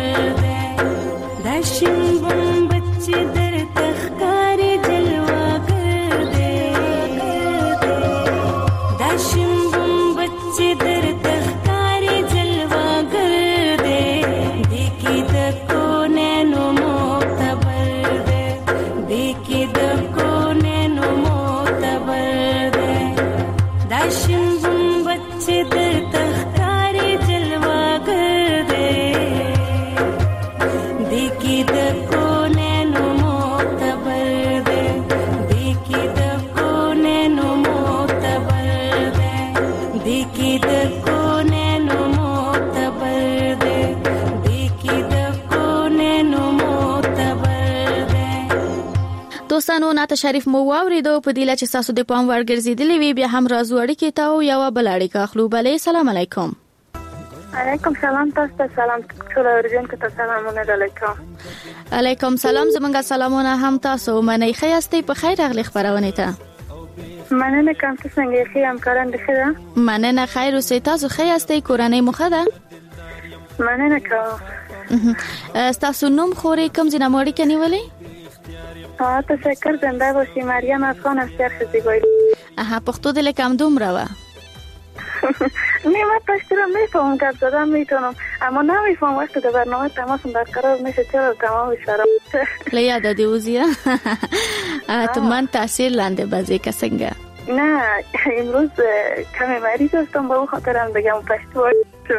دوستانو ناته شریف مو واوریدو په دې لچ تاسو د پام ورګرځیدلې وی بیا هم راځو اړیکې ته او یو بل اړیکه اخلو. بلې سلام علیکم.
علیکم سلام. تاسو ته سلام. ټول اورېدونکو ته سلامونه علیکم.
علیکم سلام. زمونږ سلامونه هم تاسو منئ. خیاستې په خیر اغلی خبرونه ته.
مننه کوم. تاسو څنګه یې همکاران د خیر؟
مننه خیر اوسې. تاسو خیاستې کورنۍ مخه ده؟
مننه کوم.
تاسو نوم خوري کوم ځای ناموړي کني ولې؟
تشکر. زنده باشی. مریم افغان از شرق زیبایی.
پختو دل کم دومره و؟
نه من پشتی رو میفهمم که زدن میتونم اما نمیفهم وقتی در برنامه تماسم برقرار میشه چرا تمام شراب
لیاد دیوزیه تو من تاثیر لنده بازی کسنگه.
نه امروز کمی مریض هستم به خاطرم بگم پشتو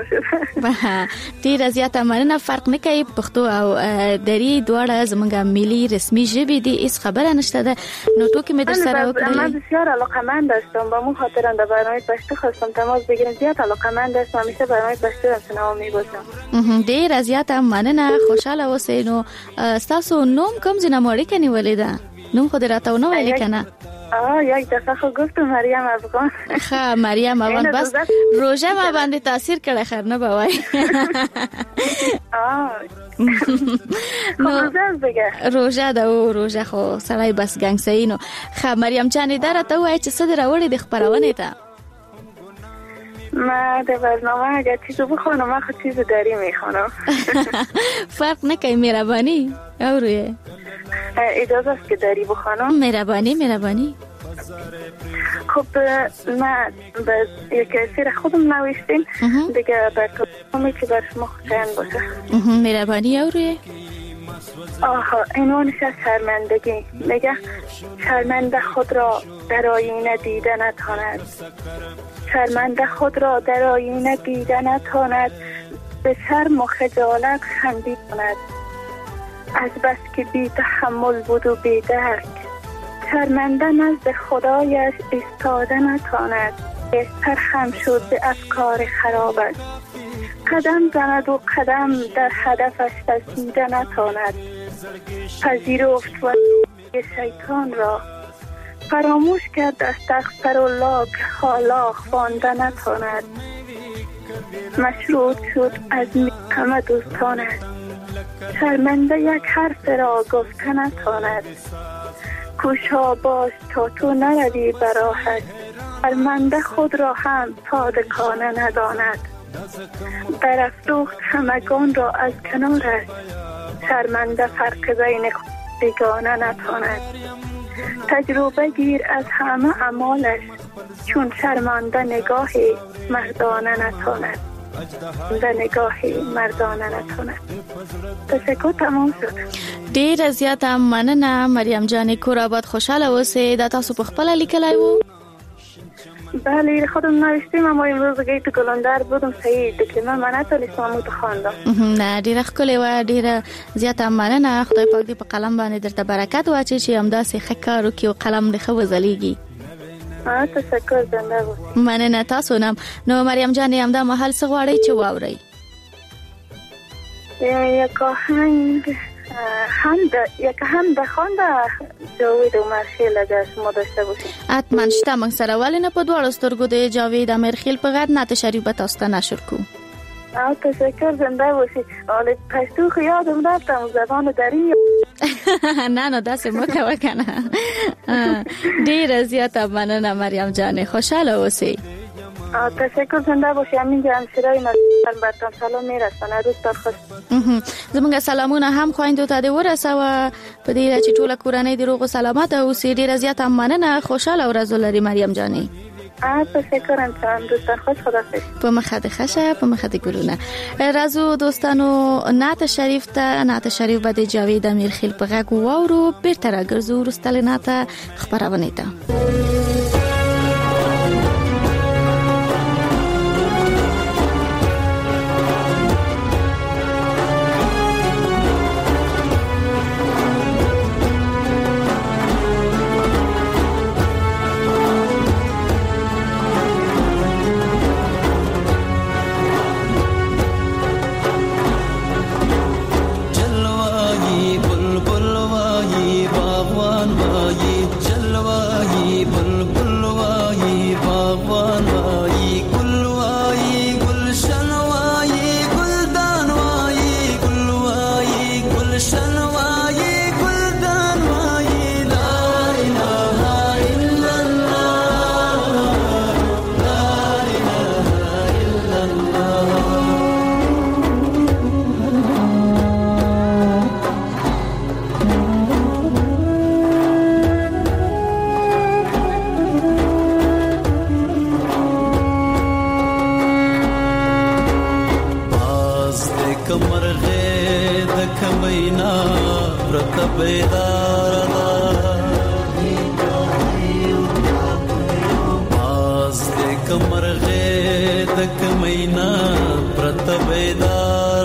ډیر زیات مننه. فرق نه کوي پښتو او دری دواړه زموږه ملي رسمي ژبې دي. هیڅ خبره نشته ده. نو ټوکې مې در سره وکړلې.
من بسیار علاقه‌مند هستم به مو خاطرم در برنامه پښتو خواستم تماس بگیرم. زیات علاقه‌مند هستم. همیشه برنامه پښتو رو شنوا می‌باشم.
ډیر زیات مننه. خوشاله اوسئ. نو تاسو نوم کوم ځای ناموړي کني ولې ده؟ نوم خو راته نه ویل کنه.
یک دفعه خو گفتم مریم افغان.
خا مریم افغان. بس روزه ما باندې تاثیر کړه خیر نه بوای. روزه دا او روزه خو سړی بس ګنګسې نو. خا مریم جان درته وای چې څه دراوړې د خبرونه ته؟
ما د برنامه اگه چیزو بخونم ما خود چیزو داری میخونم.
فرق نکنی. مهربانی اورویه
اجازه است که داری بخونم؟
مهربانی.
خب من به یک سیر خودم نوشتیم دیگه بر کلامی که بر شما خوشایند باشه.
مهربانی اورویه.
عنوانش از شرمندگی. میگه شرمنده خود را در آینه دیده نتواند. شرمنده خود را در آینه دیده نتواند. به شرم و خجالت خندید کند. از بس که بی تحمل بود و بی درک. شرمنده نزد خدایش ایستاده نتواند. بهتر خم شد به افکار خرابش. قدم زند و قدم در هدفش رسیده نتواند. پذیرفت و شیطان را. فراموش کرد استغفرالله که حالا خوانده نتواند. مشروط شد از همه دوستانش. شرمنده یک حرف را گفته نتواند. کوشا باش تا تو نروی براحت. شرمنده خود را هم صادقانه نداند. برافروخت همگان را از کنارش. شرمنده فرق بین خود بیگانه نتواند. تجربه گیر از همه اعمالش. چون شرمنده نگاهی مردانه نتواند. تشکر. تمام شد.
ډیر زیات مننه مریم جان. کور آباد خوشاله اوسئ. دا تاسو په خپل لیکلای وو؟
بله خودم نوشتیم اما امروز گیت گلندر بودم صحیح دکلمه من نتونستم متخواندم.
نه ډیر ښکلی و. ډیر زیات مننه. خدای پاک دې په قلم باندې درته برکت واچي چې همداسې ښه کار وکړي او قلم دې ښه وځلیږي.
تشکر. زنده باشی.
مننه تاسو نم. نو مریم جان همدا محل څه غواړئ چې واورئ؟
یک آهنگ هم بخوانده جاوید امرخیل اگر شما داشته باشید.
حتما شته. موږ سره ولې نه په دواړو سترګو د جاوید امرخیل په غږ نعت شریف به تاسو ته نشر کوو.
تشکر. زنده باشی. حالا پښتو خو یادم رفتم زبان دری.
نه داسې مه کوه کنه. ډیره زیاته مننه مریم جان. خوشاله اوسئ.
تشکر. زنده باشی. همینجا همشیرای برتان سلام میرسانه. روز در خوش.
زمونږ سلامونه هم خویندو ته دې ورسوه په دې چې ټوله کورنۍ دې روغ او سلامت اوسي. ډیره زیاته مننه. خوشاله ورځ ولري مریم جانې.
تشکر. انسان دوست در خوش. خداحافظ.
په مخه د خشه په مخه د ګلونه. راځو دوستانو نعت شریف ته. نعت شریف به د جاوید امیرخیل په غږ واورو. بیرته راګرځو وروسته له نعت خپرونې ته.
बागवान वाई کمرغه د کمینا پرت بیدار باز د کمرغه د کمینا پرت بیدار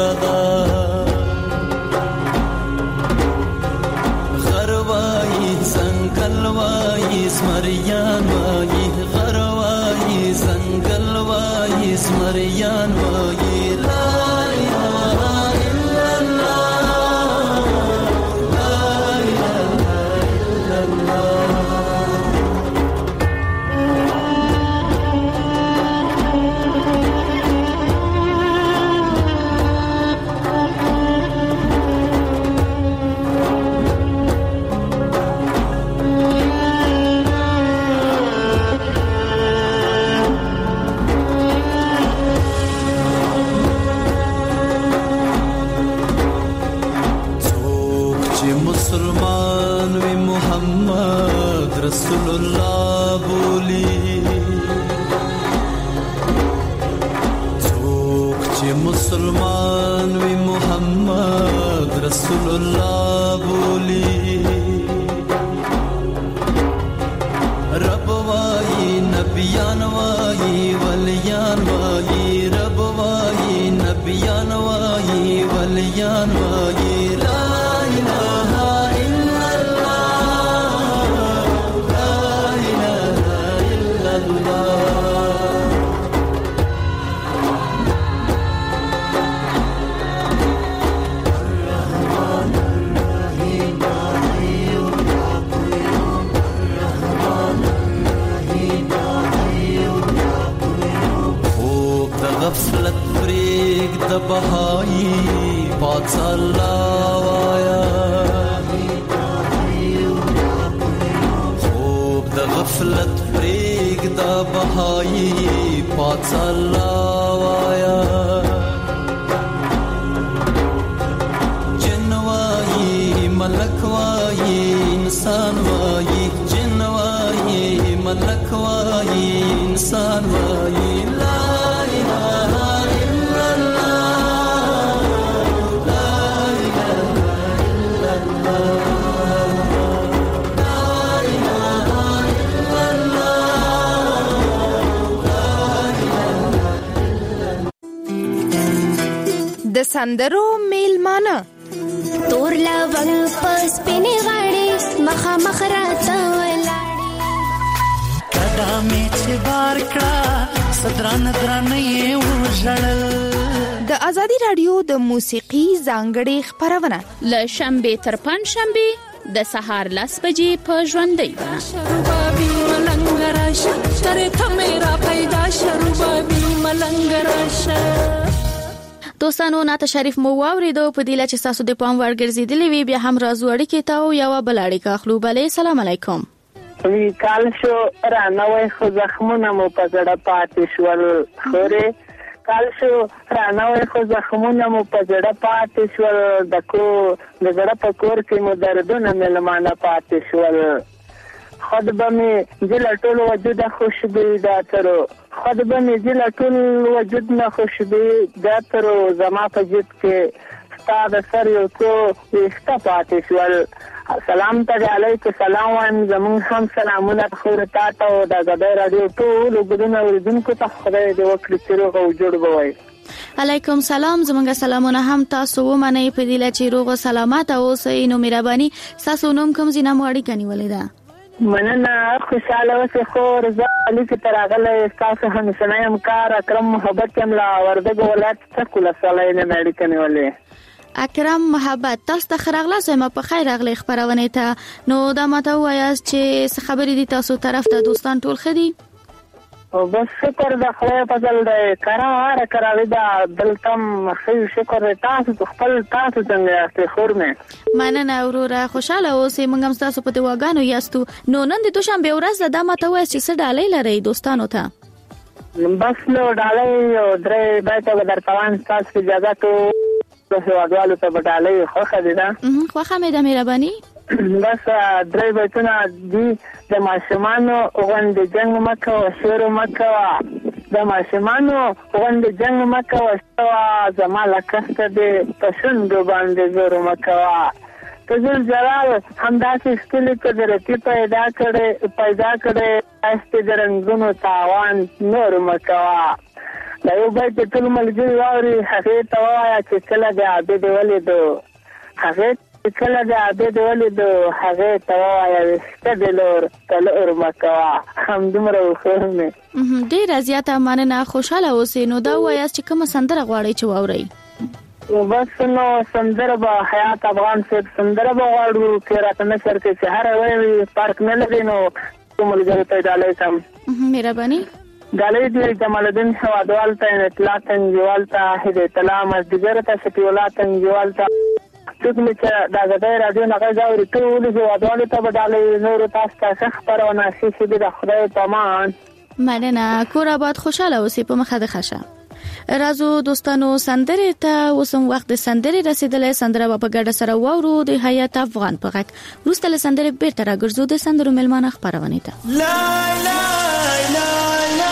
غروای سنگلوای اسمریان وای غروای سنگلوای اسمریان وای رسول الله بولی څوک چې مسلمان وي محمد رسول الله بولی رب وای نبیان وای ولیان وای رب وای نبیان وای ولیان وای لا اله غفلت بریک د بهایی پاک الله وایا خوب د غفلت بریک د بهایی پاک الله وایا جن وای ملک وای انسان وای جن وای ملک وای انسان وای لا
د سندرو میلمانه
تور لونګ پس پینې غاړي مخه مخ راته ولاړې
کدا مې چې بار کړه صدران درنې وژړل
د ازادي رادیو د موسیقي ځانګړي خبرونه
ل شنبه تر پنځ شنبه د سهار 10 بجې په ژوندۍ بڼه
شروبابي ملنګ راشه ترې ته میرا پیدا شروبابي ملنګ راشه
دوستانو ناته شریف مو واوریدو په دې لچ تاسو د پام ورګرځیدلې وی بیا هم راځو اړیکې ته او یو بلاړی کا خپل بلې سلام علیکم
وی کال شو رانوي خو زخمونه مو په زړه پاتې شول خوري کال شو رانوي خو زخمونه مو په زړه پاتې شول دکو د زړه په کور کې مو دردونه ملمانه پاتې شول خود بمې جل ټول وجود خوشبوئی دا ترو خود بمې جل ټول وجود نه خوشبوئی دا ترو زما په جیب کې ستا د سر یو څو ویښته پاتې شول سلام ته علیکم سلام وایم زمونږ هم سلامونه خور تا ته او د ازادي رادیو ټول وګړو اوریدونکو ته خدای دې وکړي چې روغ او جوړ وي
علیکم سلام زمونږ سلامونه هم تاسو ومنئ په دې لچې روغ سلامات اوسئ نو مهرباني تاسو نوم کوم زینه مو اړیکه نیولې ده
مننه خوشاله اوسئ خور زه علي چې تراغله تاسو هم سنایم کار اکرم محبت هم لا وردګ ولایت څخه کله سلای نه اړیکه نیولې
اکرم محبت تاسو ته خراغله سم په خیر اغلی خبرونه ته نو دا ماته وایاست چې خبرې دي تاسو طرف ته دوستان ټول خدي
او بس شکر د خدای په ځل د قرار کراوي دا دلتم خیر شکر تاسو خپل تاسو څنګه یاست خور مې
مننه اورورا خوشاله اوسې موږ هم تاسو په دواګانو یاستو نو نن د دوشنبه ورځ د ماته وایي چې څه ډالۍ لري دوستانو ته
بس نو ډالۍ او درې بایته درتوان تاسو اجازه ته په هوادوالو ته ډالۍ خوخه دي دا
خوخه مې د مهرباني
بس درې بیتونه دي د ماشومانو غونډې جنگ مکه او شعر مکه
د ماشومانو غونډه جنگ مکوه سوا زما لکسته د پسند باندې زور مکوه تزل جلال همداسې ستلی قدرتی پیدا کړي است درنګونو تاوان نور مکوا دا یو بیت ټول ملګری واوري هغه ته وایا چې کله د عبد ولیدو هغه ته وایا ستدلور تلور مکوا هم دومره خوښه
ډیر زیاته مننه خوشاله اوسئ نو دا وایاست چې کوم سندره غواړئ چې واورئ
بس نو سندره به حیات افغان صاحب سندره به غواړو چې راته نشر کې چې هر وی پارک نه لري نو کومل ځای ته ډالۍ سم
مهرباني
ډالۍ دی جمال الدین شوادوال ته اطلاع تنجوال ته هدایت الله مزدګر ته شفیع الله تنجوال ته څوک چې دا غږی رادیو نه غواړي ټول شوادوال ته به ډالۍ نور تاسو ته خبرونه شي د خدای پامان
مننه کور آباد خوشاله اوسئ په مخه د خشه رازو دوستانو سندره ته وسم وخت د سندره رسیدلې سندره په ګډه سره وورو د حیات افغان په غږ روسته له سندره بیرته راګرځو د سندرو ملمانه خبرونه ته
لا لا لا لا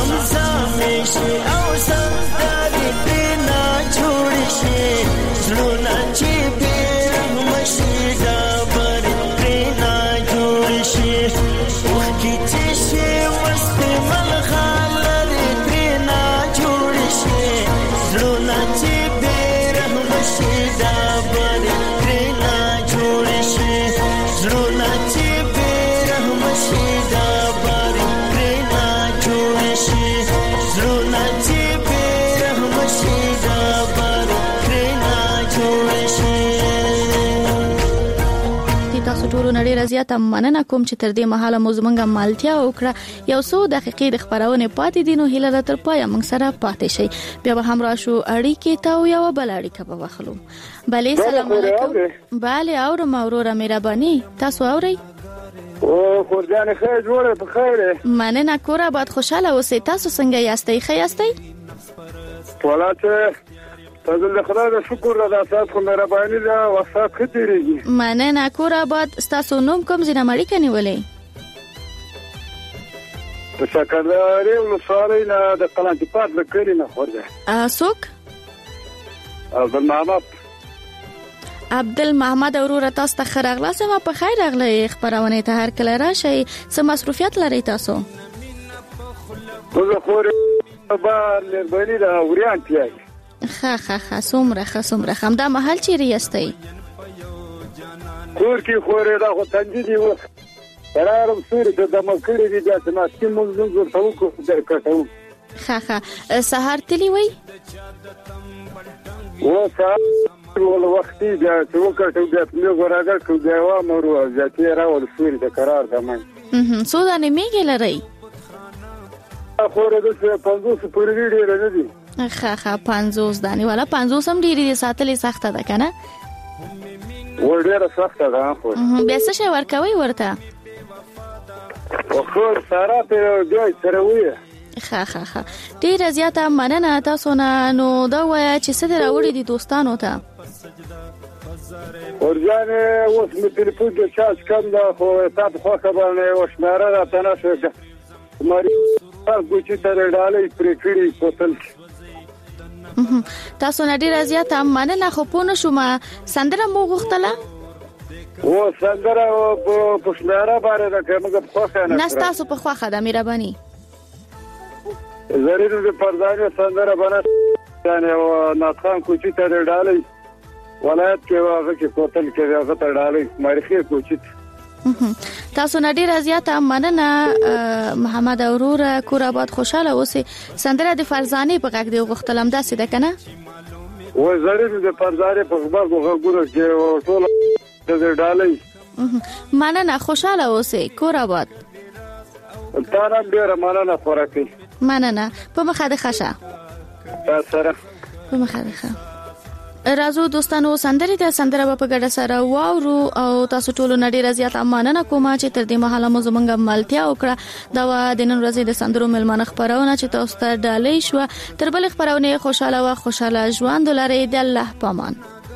زمزمې شي او سندرې پرې نه جوړې شي زړونه چې بې رحمه شي ډبرې پرې نه جوړې شي اوښکې چې شي مستې ملغلرې پرې نه جوړې شي زړونه چې بې رحمه شي ډبرې پرې نه جوړې شي زړونه چې بې رحمه شي ډبرې پرې نه جوړې شي زړونه چې بې رحمه شي ډبرې پرې نه جوړې شي.
تاسو ټول نړۍ رضایت مننه کوم چې تر دې مهاله مو زمونږه مالتیا وکړه. یو څو دقیقې د خبرونه پاتې دي نو هیله تر پای موږ سره پاتې شي. بیا به هم راشو اړیکې ته او یو بل اړیکه به واخلو. بله سلام علیکم. بله اورم اوروره مهرباني تاسو اورئ؟
او خورجان خیر جوړه په خیر.
مننه کور آباد خوشاله اوسئ. تاسو څنګه یاستئ؟ ښه یاستئ؟
ولاته تاسو له خدای د شکر ادا تاسو مهرباني دا وخت خطرېږي.
مننه کور آباد. تاسو نوم کوم ځای مړی کني ولې؟
په شکرداري ولسوالۍ نه د قلانتپات د کلی نه خورده.
څوک؟ عبدالمحمد وروره تاسو ته ښه راغلاست. ما په خیر راغلی خبرونه ته هر کله راشئ. څه مصروفیت لرئ تاسو؟
زه خورې به لربني د وریان تیای.
ښه څومره همدا محل چیرې یاستئ؟
کور کې خورې دا خو تنجدي و قرارم سوري د دمکړې دي چې ما سیم موږ ورته وکړو د کټو.
ښه سهار تلی وای
و سهار ول وختي بیا چې وکړو بیا موږ راګر کو بیا و مورو ځاتې راول سوري د قرار دمن
سودا نه میګه لري
خورې د 50 پورې ډېر نه دي.
ښه 50 دانی والا 50 هم ډېری دي ساتلې سخته ده کنه.
و ډېر سخته ده خو
بیا څه شي ورکوي ورته؟
خو سره ته بیا سره وي.
ښه ډېر زیاته مننه تاسو نه. نو دا وایي چې څه راوړي دي دوستانو ته؟
ورځانه اوس مې ټلیفون کې چارج کم ده خو تاسو خو خبرونه وشماره راته نه شو ماري تاسو چې تر ډالې پرې کړی کوتل.
تاسو نه ډیر زیاته مننه. خو پونه شوم سندره مو غوښتله
و سندره په شماره باندې دا کومه په خوخه نه
تاسو په خوخه د مهرباني
زرینو د پردانه سندره باندې یعنی ناتخان کوچی تر ډالې ولایت کې واغه کې کوتل کې هغه تر ډالې مارخي کوچی.
تاسو نه ډیر زیاته مننه محمد اورور کور آباد خوشاله اوسئ. سندره د فرزانه په غږ دی غوښتلم داسې ده کنه.
و زرینو د فرزانه په غږ غوړو کې ټول د ډالۍ
مننه خوشاله اوسئ کور آباد.
تاسو ډیر مننه خورکې.
مننه په مخه د خشه
سره
په مخه د خشه. رازو دوستانو سندره په ګډه سره واورو او تاسو ټول نړۍ رضایت امانه کومه چې تر دې مهاله مو زمونږ ملتیا وکړه. دا د نن ورځې د سندرو ملمنه خبرونه چې تاسو ته ډالۍ شو. تر بل خبرونه خوشاله ژوند لرئ. د الله پامان.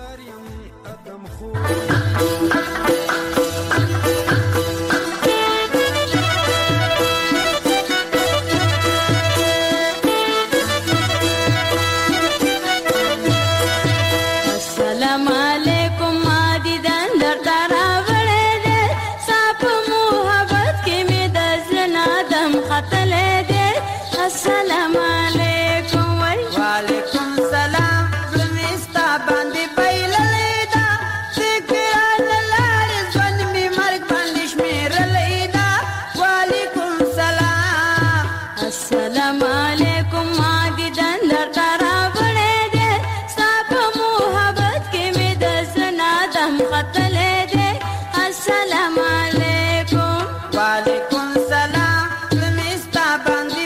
السلام علیکم وعلیکم سلام زمستا باندې پیللیدا ذکر لار ځوان می مرګ باندې شمیر لیدا وعلیکم سلام السلام علیکم مادي دن لټرا وړې دې صاحب محبت کې می د زنا دم قتلې دې السلام علیکم وعلیکم سلام زمستا باندې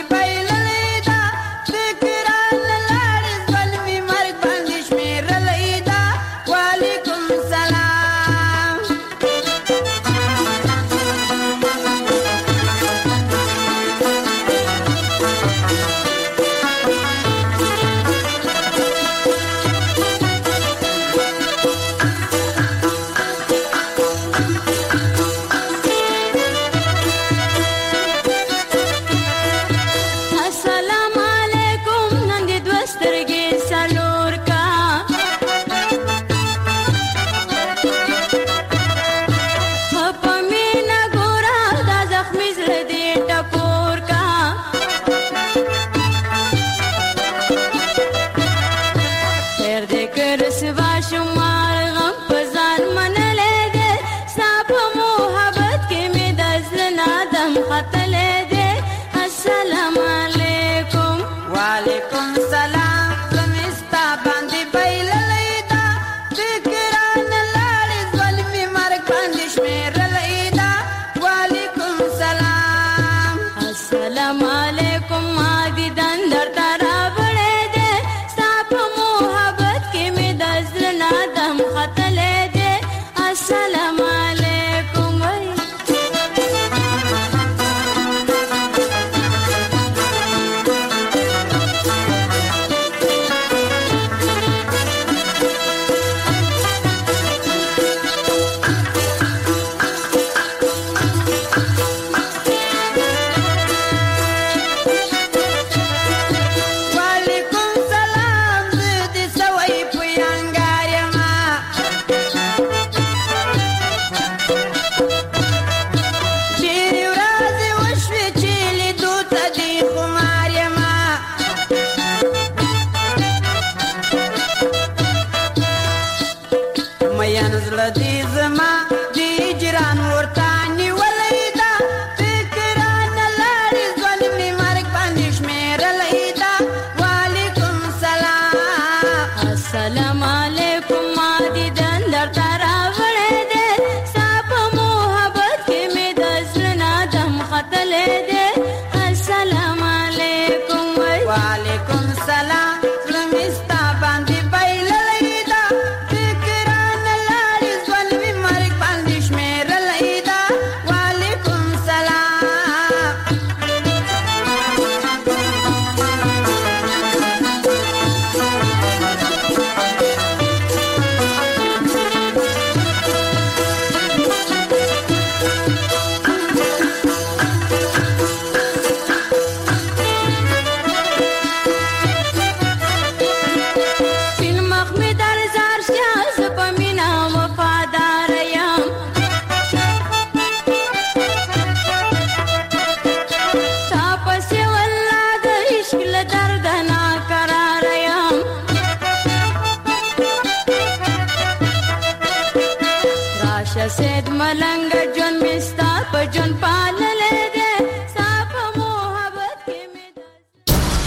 سید ملنګ